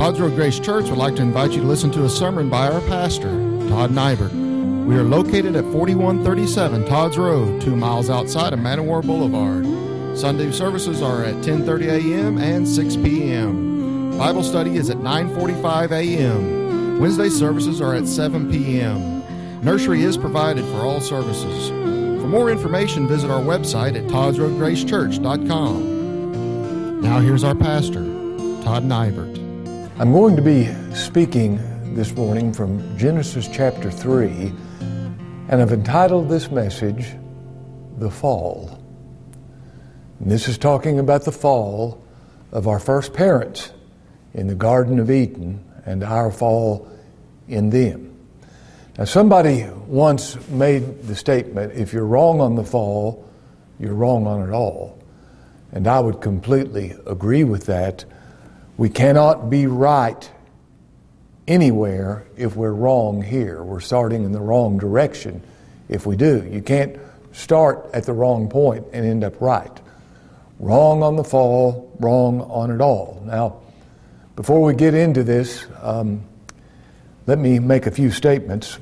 Todd's Road Grace Church would like to invite you to listen to a sermon by our pastor, Todd Nybert. We are located at 4137 Todd's Road, 2 miles outside of Man O' War Boulevard. Sunday services are at 10:30 a.m. and 6 p.m. Bible study is at 9:45 a.m. Wednesday services are at 7 p.m. Nursery is provided for all services. For more information, visit our website at toddsroadgracechurch.com. Now here's our pastor, Todd Nybert. I'm going to be speaking this morning from Genesis chapter 3, and I've entitled this message, The Fall. And this is talking about the fall of our first parents in the Garden of Eden and our fall in them. Now, somebody once made the statement, if you're wrong on the fall, you're wrong on it all. And I would completely agree with that. We cannot be right anywhere if we're wrong here. We're starting in the wrong direction if we do. You can't start at the wrong point and end up right. Wrong on the fall, wrong on it all. Now, before we get into this, let me make a few statements.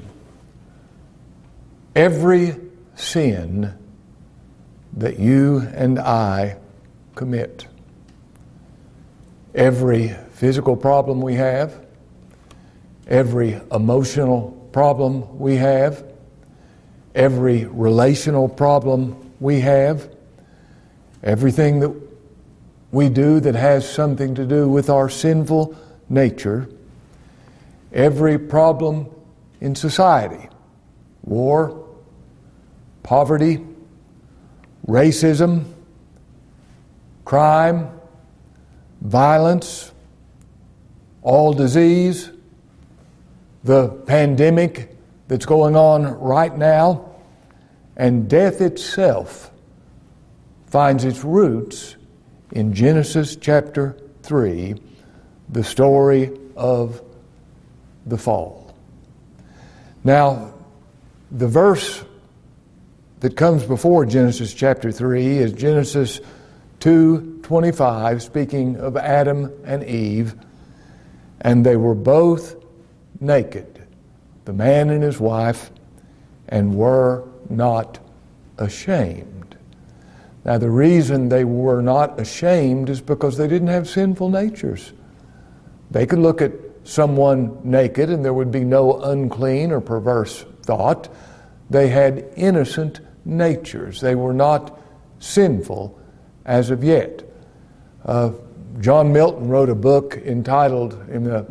Every sin that you and I commit, every physical problem we have, every emotional problem we have, every relational problem we have, everything that we do that has something to do with our sinful nature, every problem in society, war, poverty, racism, crime, violence, all disease, the pandemic that's going on right now, and death itself finds its roots in Genesis chapter 3, the story of the fall. Now, the verse that comes before Genesis chapter 3 is Genesis 2:25, speaking of Adam and Eve, and they were both naked, the man and his wife, and were not ashamed. Now, the reason they were not ashamed is because they didn't have sinful natures. They could look at someone naked and there would be no unclean or perverse thought. They had innocent natures. They were not sinful as of yet. John Milton wrote a book entitled in the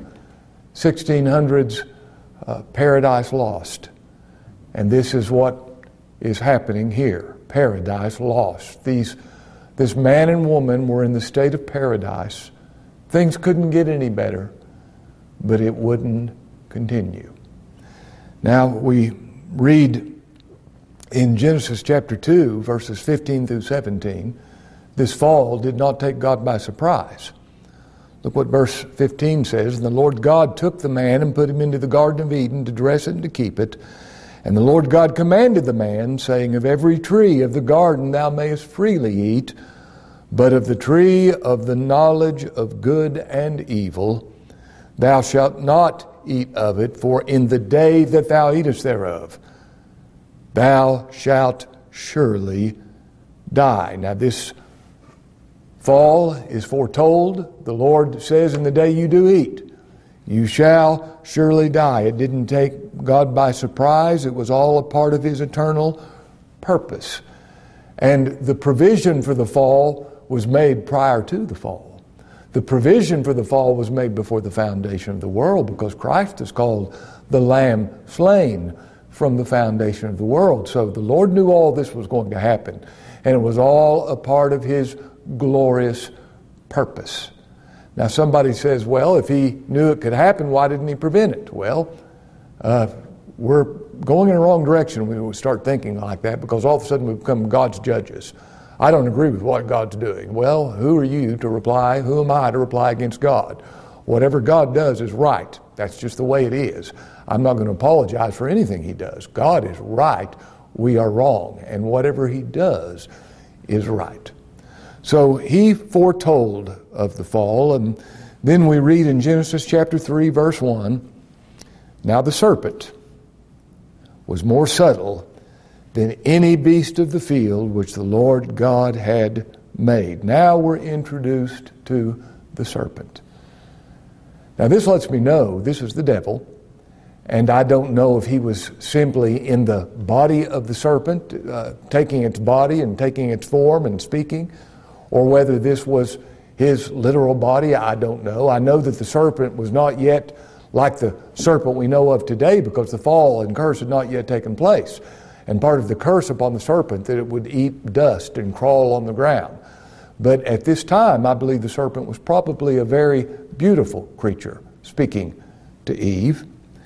1600s, Paradise Lost. And this is what is happening here. Paradise lost. This man and woman were in the state of paradise. Things couldn't get any better, but it wouldn't continue. Now we read in Genesis chapter 2, verses 15 through 17, this fall did not take God by surprise. Look what verse 15 says. And the Lord God took the man and put him into the Garden of Eden to dress it and to keep it. And the Lord God commanded the man, saying, of every tree of the garden thou mayest freely eat, but of the tree of the knowledge of good and evil thou shalt not eat of it, for in the day that thou eatest thereof thou shalt surely die. Now this fall is foretold. The Lord says, in the day you do eat, you shall surely die. It didn't take God by surprise. It was all a part of His eternal purpose. And the provision for the fall was made prior to the fall. The provision for the fall was made before the foundation of the world, because Christ is called the Lamb slain from the foundation of the world. So the Lord knew all this was going to happen, and it was all a part of His glorious purpose. Now somebody says, well, if He knew it could happen, why didn't He prevent it? Well, we're going in the wrong direction when we start thinking like that, because all of a sudden we become God's judges. I don't agree with what God's doing. Well, who are you to reply? Who am I to reply against God? Whatever God does is right. That's just the way it is. I'm not going to apologize for anything He does. God is right. We are wrong. And whatever He does is right. So He foretold of the fall, and Then we read in Genesis chapter 3, verse 1, "Now the serpent was more subtle than any beast of the field which the Lord God had made." Now we're introduced to the serpent. Now this lets me know this is the devil, and I don't know if he was simply in the body of the serpent, taking its body and taking its form and speaking, or whether this was his literal body. I don't know. I know that the serpent was not yet like the serpent we know of today, because the fall and curse had not yet taken place. And part of the curse upon the serpent, that it would eat dust and crawl on the ground. But at this time, I believe the serpent was probably a very beautiful creature, speaking to Eve.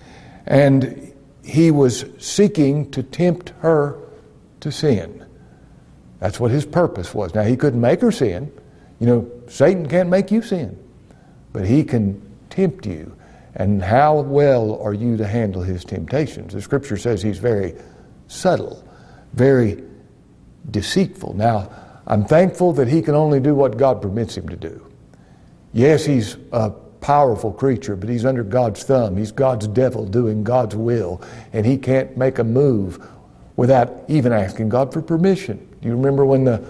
And he was seeking to tempt her to sin. That's what his purpose was. Now, he couldn't make her sin. You know, Satan can't make you sin, but he can tempt you. And how well are you to handle his temptations? The Scripture says he's very subtle, very deceitful. Now, I'm thankful that he can only do what God permits him to do. Yes, he's a powerful creature, but he's under God's thumb. He's God's devil doing God's will, and he can't make a move without even asking God for permission. Do you remember when the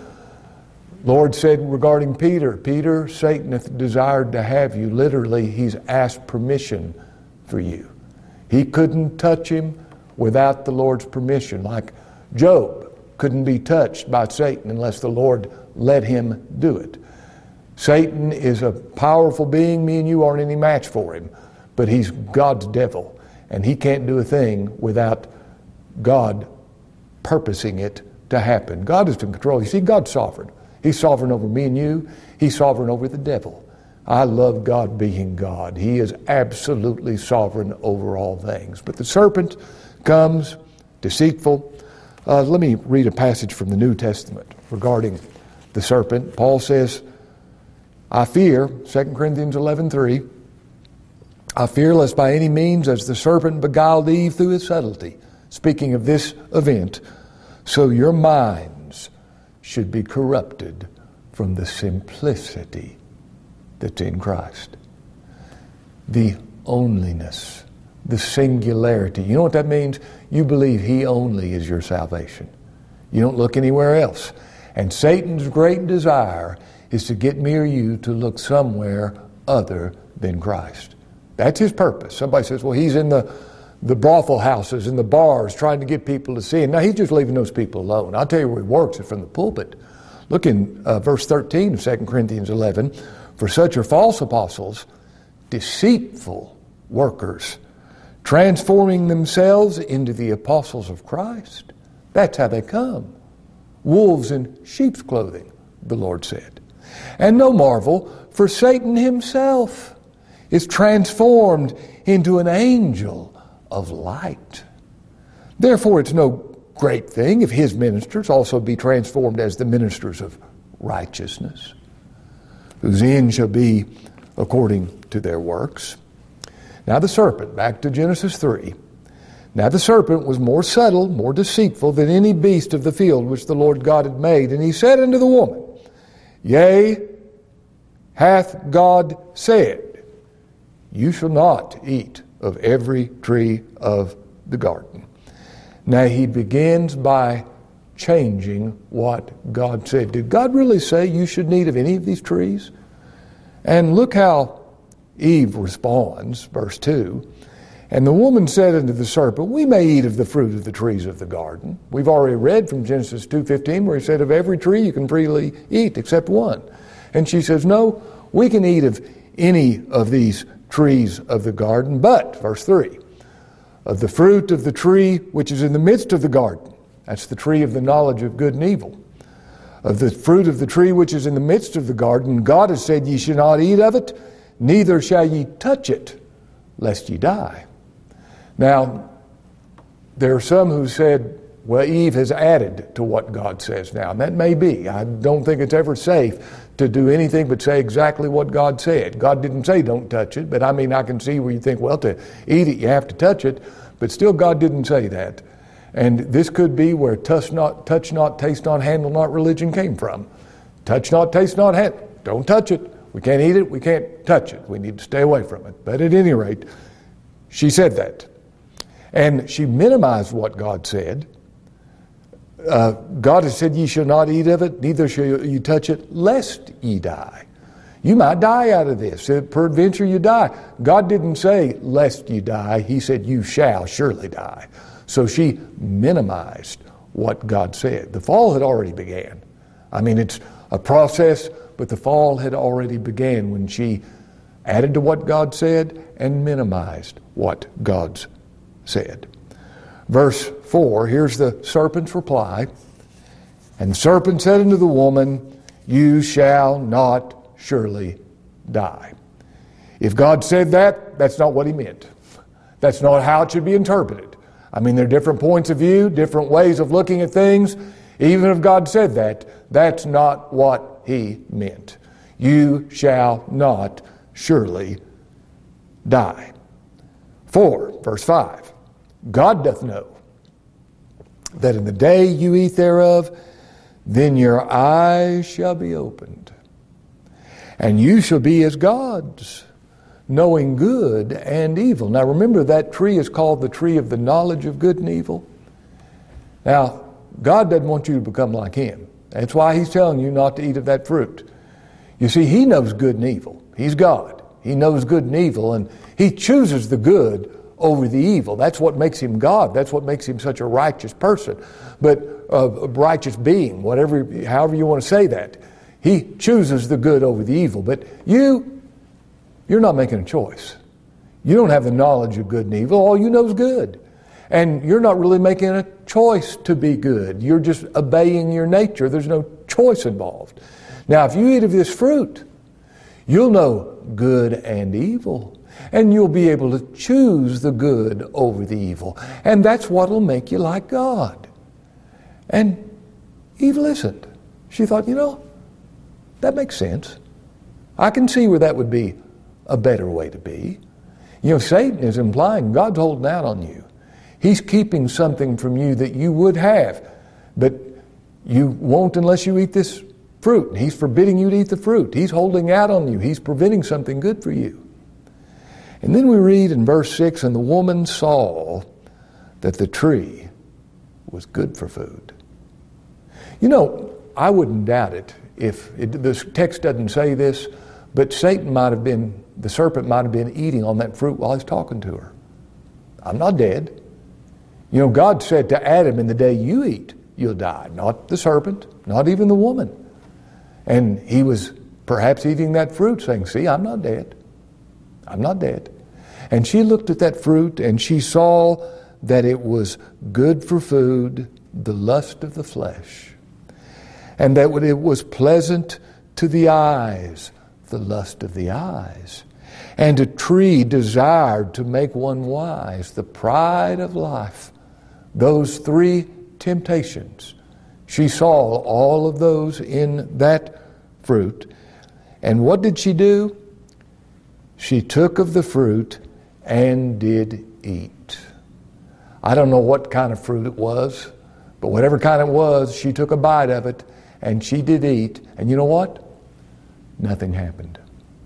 Lord said regarding Peter, "Peter, Satan hath desired to have you." Literally, he's asked permission for you. He couldn't touch him without the Lord's permission. Like Job couldn't be touched by Satan unless the Lord let him do it. Satan is a powerful being. Me and you aren't any match for him. But he's God's devil, and he can't do a thing without God purposing it to happen. God is in control. You see, God's sovereign. He's sovereign over me and you. He's sovereign over the devil. I love God being God. He is absolutely sovereign over all things. But the serpent comes deceitful. Let me read a passage from the New Testament regarding the serpent. Paul says, "I fear," 2 Corinthians 11:3, "I fear lest by any means, as the serpent beguiled Eve through his subtlety," speaking of this event, "so your minds should be corrupted from the simplicity that's in Christ." The onlyness, the singularity. You know what that means? You believe he only is your salvation. You don't look anywhere else. And Satan's great desire is to get me or you to look somewhere other than Christ. That's his purpose. Somebody says, well, he's in the brothel houses and the bars trying to get people to sin. Now, he's just leaving those people alone. I'll tell you where he works, it's from the pulpit. Look in verse 13 of 2 Corinthians 11. "For such are false apostles, deceitful workers, transforming themselves into the apostles of Christ." That's how they come. "Wolves in sheep's clothing," the Lord said. "And no marvel, for Satan himself is transformed into an angel of light. Therefore it's no great thing if his ministers also be transformed as the ministers of righteousness, whose end shall be according to their works." Now the serpent, back to Genesis 3. "Now the serpent was more subtle, more deceitful than any beast of the field which the Lord God had made. And he said unto the woman, Yea, hath God said, You shall not eat of every tree of the garden." Now he begins by changing what God said. Did God really say you shouldn't eat of any of these trees? And look how Eve responds, verse 2. "And the woman said unto the serpent, We may eat of the fruit of the trees of the garden." We've already read from Genesis 2:15 where he said, "Of every tree you can freely eat except one." And she says, "No, we can eat of any of these trees of the garden, but," verse 3, "of the fruit of the tree which is in the midst of the garden," that's the tree of the knowledge of good and evil, "of the fruit of the tree which is in the midst of the garden, God has said, Ye shall not eat of it, neither shall ye touch it, lest ye die." Now, there are some who said, well, Eve has added to what God says now, and that may be. I don't think it's ever safe to do anything but say exactly what God said. God didn't say don't touch it, but I mean, I can see where you think, well, to eat it, you have to touch it, but still God didn't say that. And this could be where touch not, taste not, handle not religion came from. Touch not, taste not, handle. Don't touch it. We can't eat it, we can't touch it. We need to stay away from it. But at any rate, she said that. And she minimized what God said. God has said, ye shall not eat of it, neither shall you touch it, lest ye die. You might die out of this. Peradventure you die. God didn't say, lest you die. He said, you shall surely die. So she minimized what God said. The fall had already began. I mean, it's a process, but the fall had already began when she added to what God said and minimized what God said. Verse 4, here's the serpent's reply. And the serpent said unto the woman, you shall not surely die. If God said that, that's not what he meant. That's not how it should be interpreted. I mean, there are different points of view, different ways of looking at things. Even if God said that, that's not what he meant. You shall not surely die. 4, verse 5. God doth know that in the day you eat thereof, then your eyes shall be opened, and you shall be as gods, knowing good and evil. Now remember, that tree is called the tree of the knowledge of good and evil. Now, God doesn't want you to become like him. That's why he's telling you not to eat of that fruit. You see, he knows good and evil. He's God. He knows good and evil, and he chooses the good over the evil. That's what makes him God. That's what makes him such a righteous person. But a righteous being, however you want to say that. He chooses the good over the evil. But you're not making a choice. You don't have the knowledge of good and evil. All you know is good. And you're not really making a choice to be good. You're just obeying your nature. There's no choice involved. Now, if you eat of this fruit, you'll know good and evil. And you'll be able to choose the good over the evil. And that's what will make you like God. And Eve listened. She thought, that makes sense. I can see where that would be a better way to be. Satan is implying God's holding out on you. He's keeping something from you that you would have, but you won't unless you eat this fruit. And he's forbidding you to eat the fruit. He's holding out on you. He's preventing something good for you. And then we read in verse 6, and the woman saw that the tree was good for food. I wouldn't doubt it if this text doesn't say this, but the serpent might have been eating on that fruit while he's talking to her. I'm not dead. God said to Adam, in the day you eat, you'll die. Not the serpent, not even the woman. And he was perhaps eating that fruit saying, see, I'm not dead. I'm not dead. And she looked at that fruit and she saw that it was good for food, the lust of the flesh. And that it was pleasant to the eyes, the lust of the eyes. And a tree desired to make one wise, the pride of life. Those 3 temptations. She saw all of those in that fruit. And what did she do? She took of the fruit and did eat. I don't know what kind of fruit it was, but whatever kind it was, she took a bite of it and she did eat. And you know what? Nothing happened.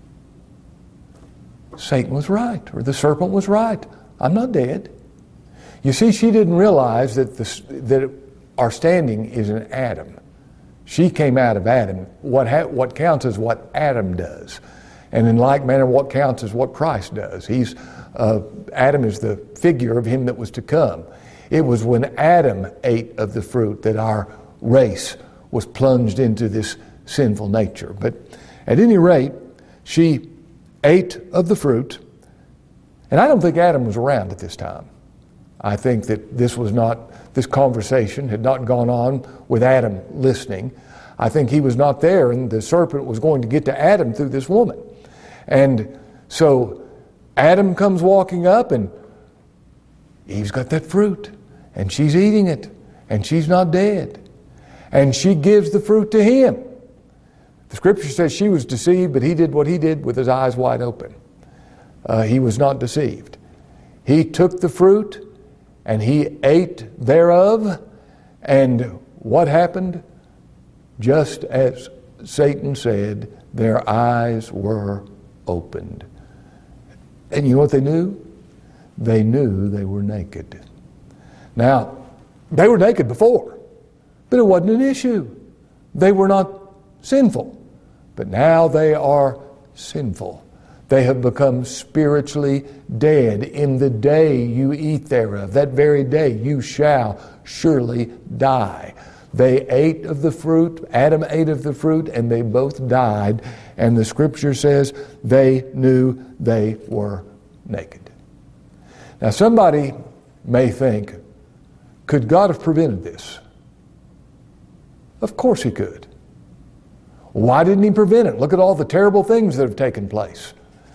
Satan was right, or the serpent was right. I'm not dead. You see, she didn't realize that our standing is in Adam. She came out of Adam. What counts is what Adam does. And in like manner, what counts is what Christ does. Adam is the figure of him that was to come. It was when Adam ate of the fruit that our race was plunged into this sinful nature. But at any rate, she ate of the fruit. And I don't think Adam was around at this time. I think that this conversation had not gone on with Adam listening. I think he was not there, and the serpent was going to get to Adam through this woman. And so Adam comes walking up, and Eve's got that fruit, and she's eating it, and she's not dead. And she gives the fruit to him. The scripture says she was deceived, but he did what he did with his eyes wide open. He was not deceived. He took the fruit, and he ate thereof, and what happened? Just as Satan said, their eyes were opened. And you know what they knew? They knew they were naked. Now, they were naked before, but it wasn't an issue. They were not sinful. But now they are sinful. They have become spiritually dead. In the day you eat thereof, that very day you shall surely die. They ate of the fruit, Adam ate of the fruit, and they both died. And the Scripture says they knew they were naked. Now somebody may think, could God have prevented this? Of course He could. Why didn't He prevent it? Look at all the terrible things that have taken place.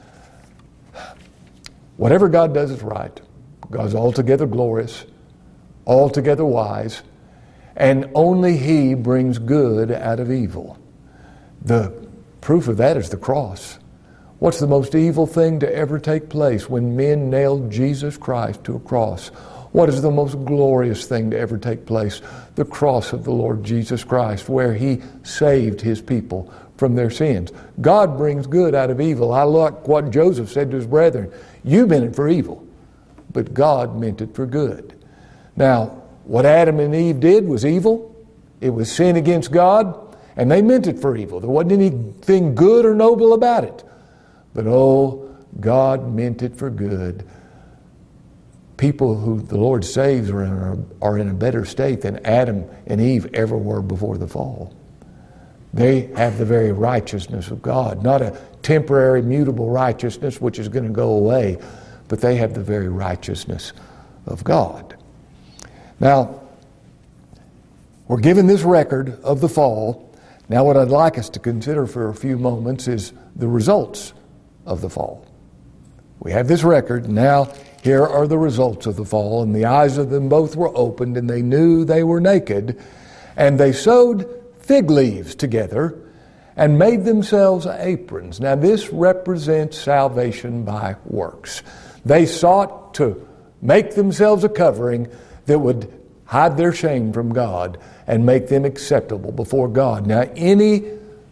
Whatever God does is right. God's altogether glorious, altogether wise, and only He brings good out of evil. The proof of that is the cross. What's the most evil thing to ever take place? When men nailed Jesus Christ to a cross. What is the most glorious thing to ever take place? The cross of the Lord Jesus Christ, where He saved His people from their sins. God brings good out of evil. I like what Joseph said to his brethren. You meant it for evil, but God meant it for good. Now, what Adam and Eve did was evil. It was sin against God, and they meant it for evil. There wasn't anything good or noble about it. But oh, God meant it for good. People who the Lord saves are in a better state than Adam and Eve ever were before the fall. They have the very righteousness of God, not a temporary, mutable righteousness which is going to go away, but they have the very righteousness of God. Now, we're given this record of the fall. Now, what I'd like us to consider for a few moments is the results of the fall. We have this record. Now, here are the results of the fall. And the eyes of them both were opened, and they knew they were naked. And they sewed fig leaves together and made themselves aprons. Now, this represents salvation by works. They sought to make themselves a covering that would hide their shame from God and make them acceptable before God. Now, any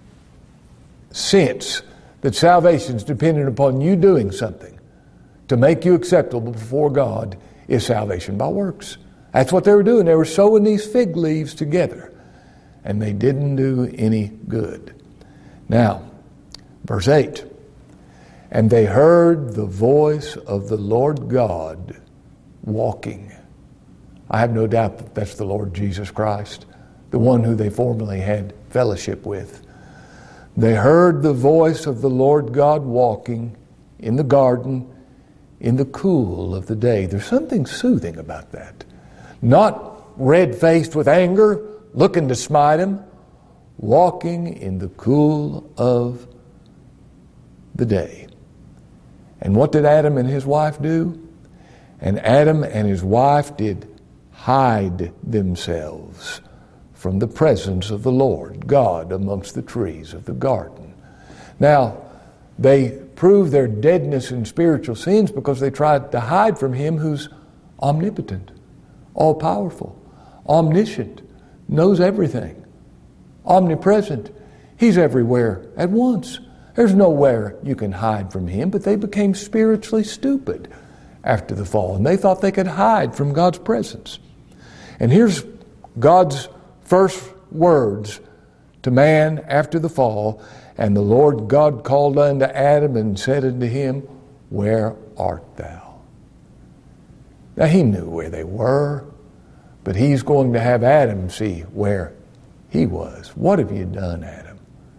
sense that salvation is dependent upon you doing something to make you acceptable before God is salvation by works. That's what they were doing. They were sewing these fig leaves together, and they didn't do any good. Now, verse 8, and they heard the voice of the Lord God walking. I have no doubt that that's the Lord Jesus Christ, the one who they formerly had fellowship with. They heard the voice of the Lord God walking in the garden in the cool of the day. There's something soothing about that. Not red-faced with anger, looking to smite him, walking in the cool of the day. And what did Adam and his wife do? And Adam and his wife did hide themselves from the presence of the Lord God amongst the trees of the garden. Now, they proved their deadness in spiritual sins because they tried to hide from Him who's omnipotent, all-powerful, omniscient, knows everything, omnipresent. He's everywhere at once. There's nowhere you can hide from Him, but they became spiritually stupid after the fall, and they thought they could hide from God's presence. And here's God's first words to man after the fall. And the Lord God called unto Adam and said unto him, where art thou? Now He knew where they were, but He's going to have Adam see where he was. What have you done, Adam?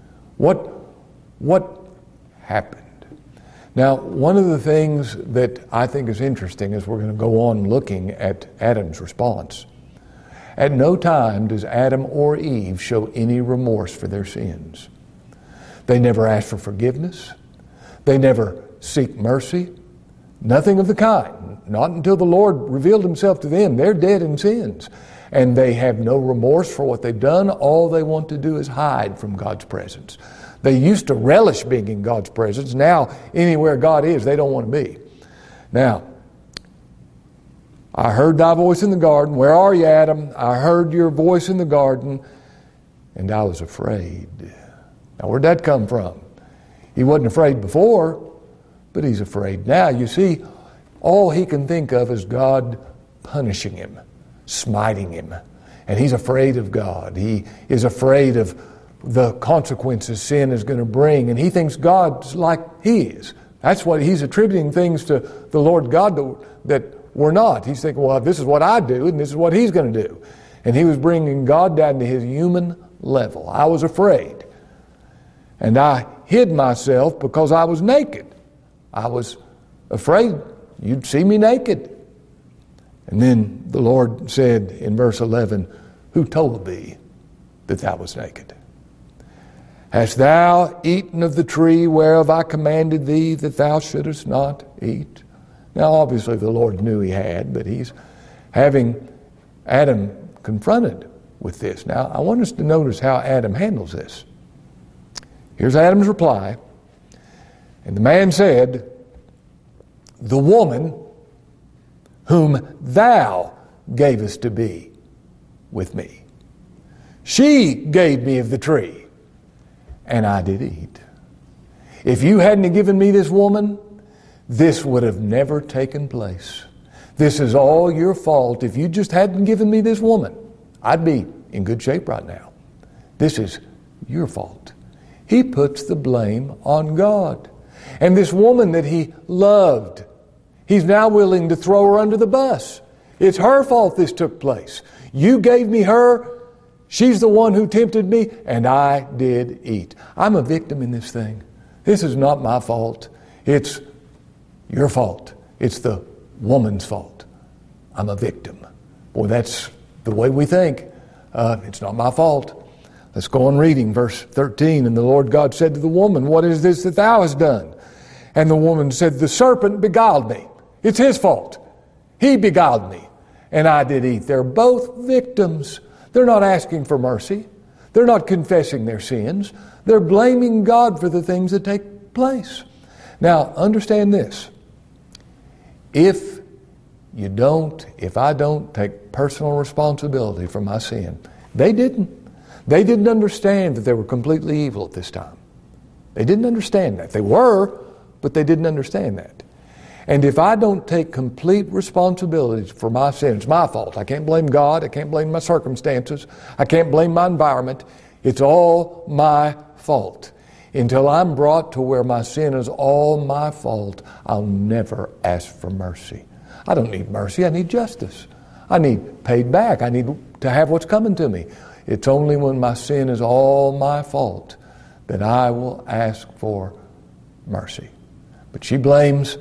What happened? Now, one of the things that I think is interesting is we're going to go on looking at Adam's response. At no time does Adam or Eve show any remorse for their sins. They never ask for forgiveness. They never seek mercy. Nothing of the kind. Not until the Lord revealed Himself to them. They're dead in sins. And they have no remorse for what they've done. All they want to do is hide from God's presence. They used to relish being in God's presence. Now, anywhere God is, they don't want to be. Now, I heard thy voice in the garden. Where are you, Adam? I heard your voice in the garden, and I was afraid. Now, where'd that come from? He wasn't afraid before, but he's afraid now. You see, all he can think of is God punishing him, smiting him. And he's afraid of God. He is afraid of the consequences sin is going to bring. And he thinks God's like he is. That's what he's attributing things to the Lord God that we're not. He's thinking, well, this is what I do, and this is what he's going to do. And he was bringing God down to his human level. I was afraid. And I hid myself because I was naked. I was afraid you'd see me naked. And then the Lord said in verse 11, who told thee that thou was naked? Hast thou eaten of the tree whereof I commanded thee that thou shouldest not eat? Now obviously the Lord knew he had, but he's having Adam confronted with this. Now I want us to notice how Adam handles this. Here's Adam's reply. And the man said, the woman whom thou gavest to be with me, she gave me of the tree, and I did eat. If you hadn't given me this woman, this would have never taken place. This is all your fault. If you just hadn't given me this woman, I'd be in good shape right now. This is your fault. He puts the blame on God. And this woman that he loved, he's now willing to throw her under the bus. It's her fault this took place. You gave me her. She's the one who tempted me, and I did eat. I'm a victim in this thing. This is not my fault. It's your fault. It's the woman's fault. I'm a victim. Boy, that's the way we think. It's not my fault. Let's go on reading verse 13. And the Lord God said to the woman, what is this that thou hast done? And the woman said, the serpent beguiled me. It's his fault. He beguiled me, and I did eat. They're both victims. They're not asking for mercy. They're not confessing their sins. They're blaming God for the things that take place. Now, understand this. If I don't take personal responsibility for my sin, they didn't understand that they were completely evil at this time. They didn't understand that. They were, but they didn't understand that. And if I don't take complete responsibility for my sin, it's my fault. I can't blame God. I can't blame my circumstances. I can't blame my environment. It's all my fault. Until I'm brought to where my sin is all my fault, I'll never ask for mercy. I don't need mercy. I need justice. I need paid back. I need to have what's coming to me. It's only when my sin is all my fault that I will ask for mercy. But she blames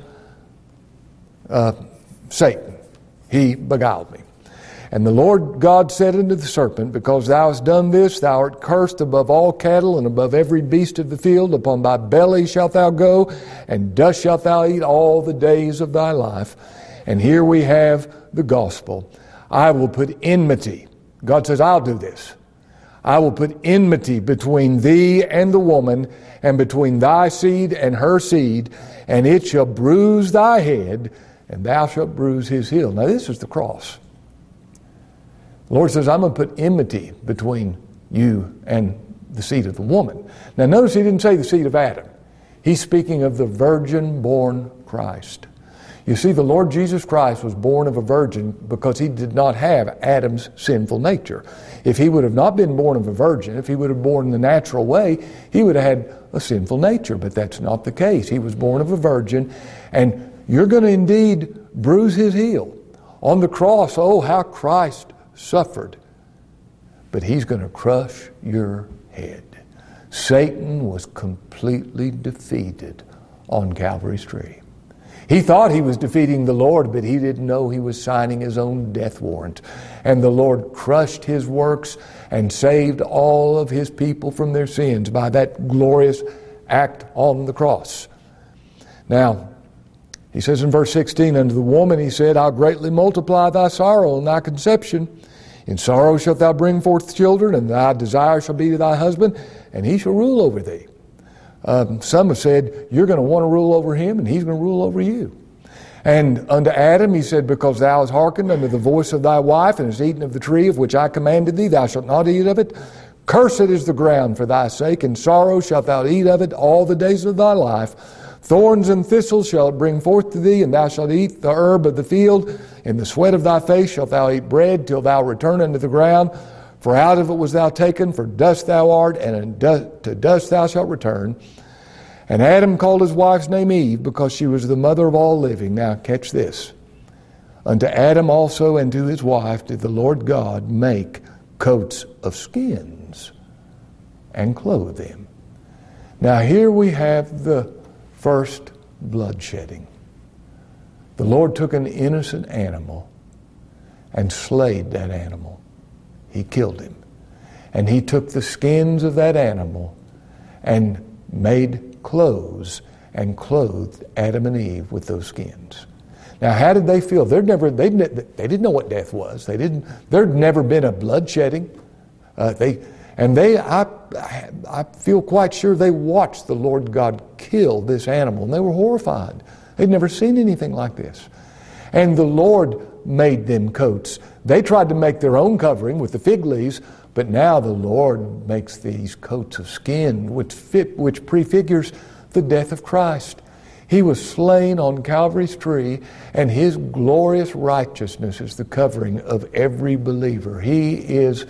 Satan. He beguiled me. And the Lord God said unto the serpent, because thou hast done this, thou art cursed above all cattle and above every beast of the field. Upon thy belly shalt thou go, and dust shalt thou eat all the days of thy life. And here we have the gospel. I will put enmity. God says, I'll do this. I will put enmity between thee and the woman, and between thy seed and her seed, and it shall bruise thy head, and thou shalt bruise his heel. Now this is the cross. The Lord says, I'm going to put enmity between you and the seed of the woman. Now notice he didn't say the seed of Adam. He's speaking of the virgin-born Christ. You see, the Lord Jesus Christ was born of a virgin because he did not have Adam's sinful nature. If he would have not been born of a virgin, if he would have born the natural way, he would have had a sinful nature. But that's not the case. He was born of a virgin, and you're going to indeed bruise his heel. On the cross, oh, how Christ suffered. But he's going to crush your head. Satan was completely defeated on Calvary's tree. He thought he was defeating the Lord, but he didn't know he was signing his own death warrant. And the Lord crushed his works and saved all of his people from their sins by that glorious act on the cross. Now, he says in verse 16, unto the woman he said, I'll greatly multiply thy sorrow and thy conception. In sorrow shalt thou bring forth children, and thy desire shall be to thy husband, and he shall rule over thee. Some have said, you're going to want to rule over him, and he's going to rule over you. And unto Adam he said, because thou hast hearkened unto the voice of thy wife, and hast eaten of the tree of which I commanded thee, thou shalt not eat of it. Cursed is the ground for thy sake, and sorrow shalt thou eat of it all the days of thy life. Thorns and thistles shall it bring forth to thee, and thou shalt eat the herb of the field. In the sweat of thy face shalt thou eat bread, till thou return unto the ground. For out of it was thou taken, for dust thou art, and to dust thou shalt return. And Adam called his wife's name Eve, because she was the mother of all living. Now catch this. Unto Adam also and to his wife did the Lord God make coats of skins and clothe them. Now here we have the first bloodshedding. The Lord took an innocent animal and slayed that animal. He killed him. And he took the skins of that animal and made clothes and clothed Adam and Eve with those skins. Now, how did they feel? They didn't know what death was. There'd never been a bloodshedding. I feel quite sure they watched the Lord God kill this animal, and they were horrified. They'd never seen anything like this. And the Lord made them coats. They tried to make their own covering with the fig leaves, but now the Lord makes these coats of skin, which prefigures the death of Christ. He was slain on Calvary's tree, and His glorious righteousness is the covering of every believer. He is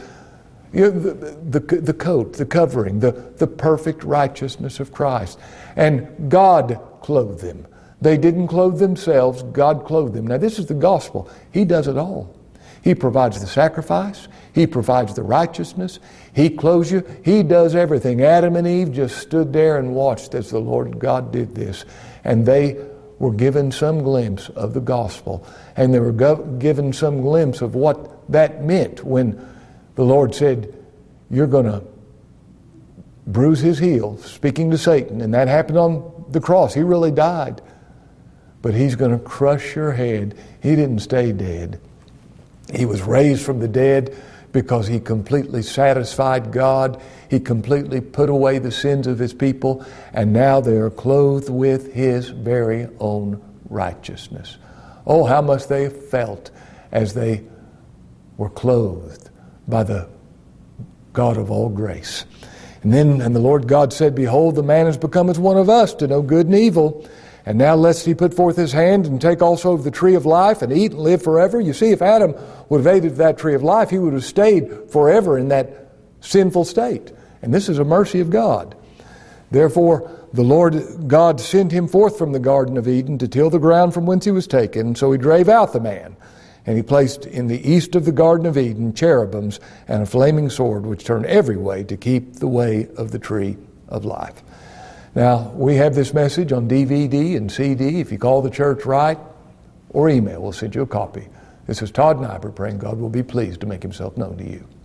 the coat, the covering, the perfect righteousness of Christ. And God clothed them. They didn't clothe themselves. God clothed them. Now this is the gospel. He does it all. He provides the sacrifice. He provides the righteousness. He clothes you. He does everything. Adam and Eve just stood there and watched as the Lord God did this. And they were given some glimpse of the gospel. And they were given some glimpse of what that meant when the Lord said, you're going to bruise his heel, speaking to Satan. And that happened on the cross. He really died. But he's going to crush your head. He didn't stay dead. He was raised from the dead because he completely satisfied God. He completely put away the sins of his people. And now they are clothed with his very own righteousness. Oh, how much they felt as they were clothed by the God of all grace. And the Lord God said, behold, the man has become as one of us to know good and evil. And now lest he put forth his hand and take also of the tree of life and eat and live forever. You see, if Adam would have ate of that tree of life, he would have stayed forever in that sinful state. And this is a mercy of God. Therefore, the Lord God sent him forth from the Garden of Eden to till the ground from whence he was taken. So he drave out the man. And he placed in the east of the Garden of Eden cherubims and a flaming sword which turned every way to keep the way of the tree of life. Now, we have this message on DVD and CD. If you call the church right or email, we'll send you a copy. This is Todd Nyberg praying God will be pleased to make himself known to you.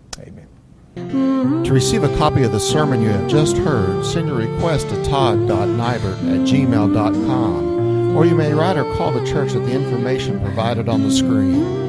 Amen. To receive a copy of the sermon you have just heard, send your request to todd.nyberg@gmail.com, or you may write or call the church at the information provided on the screen.